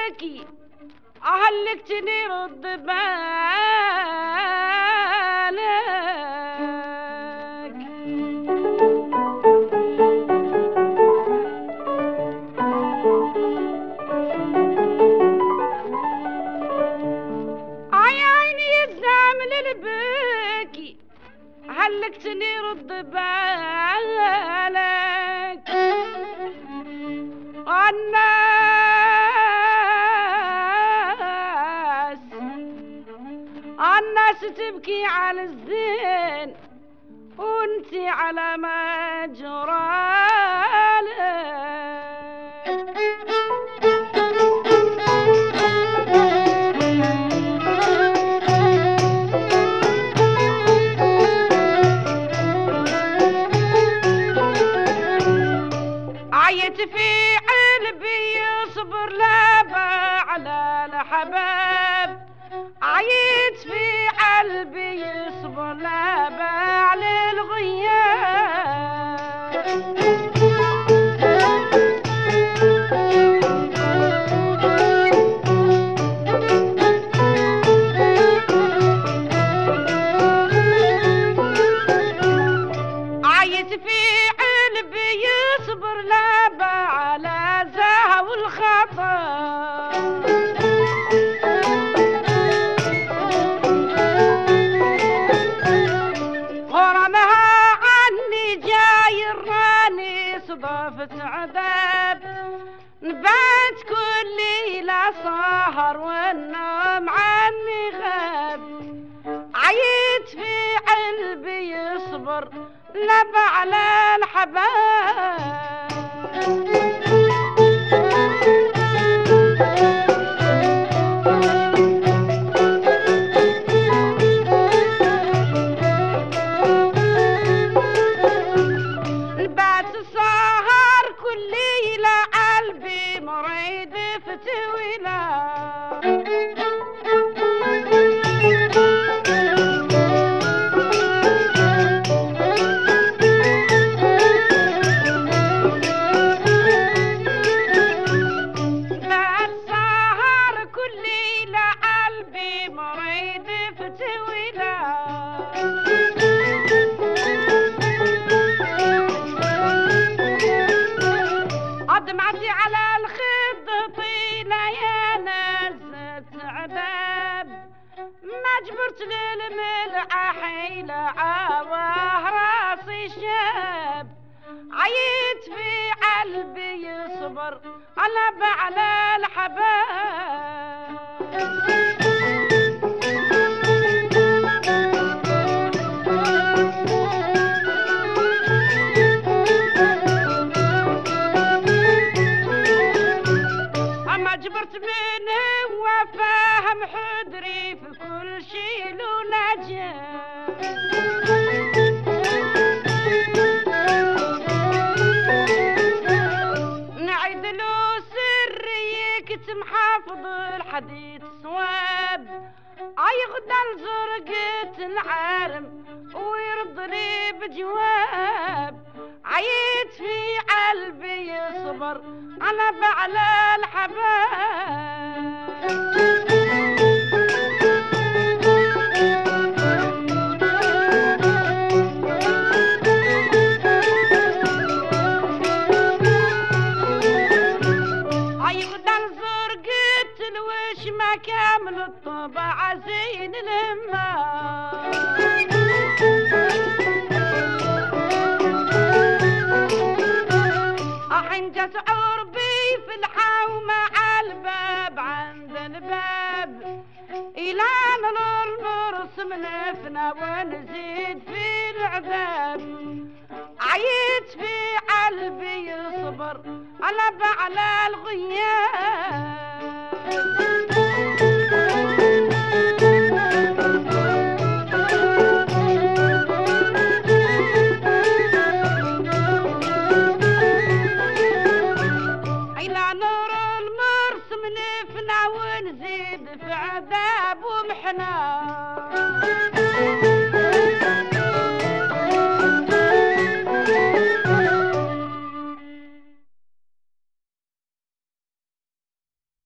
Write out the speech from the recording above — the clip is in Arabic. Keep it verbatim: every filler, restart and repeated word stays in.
بكي أهلكتني رد بالك. أي عيني يزامل البكي هلكتني رد بالك. الناس الناس تبكي على الزين وانتي على ما جرالك. عيت في قلبي يصبر لابا على الحباب. عيت في قلبي يصبر لابا على الغياب. عيت في قلبي يصبر لابا على زهو الخطر. غرامها عني جاي راني صدفت عذاب. نبات كل ليلة سهر والنوم عني غاب. عيت في قلبي يصبر لابا على الحباب. نبات السهر كل ليلة قلبي مريد فتويله. دمعتي على الخد طينة يا نزت عذاب. ما جبرت للملع حيلة عواه راسي شاب. عيت في قلبي يصبر على على الحباب. جبرت منه وفاهم حضري في كل شي له نجاة. نعيد له سري كتم حافظ الحديث صواب. اي غدا الزرقة العالم ويرد لي بجواب. عيت في قلبي يصبر على بعلى الحباب. اي غدا الزرقة الوش ما كامل الطبع زين الهمام. حنجة عربي في الحومة عالباب عند الباب. إلى نور نرسم نفنا ونزيد في العذاب. عيت في قلبي يصبر على بعلى الغياب. ونزيد في عذاب ومحنان.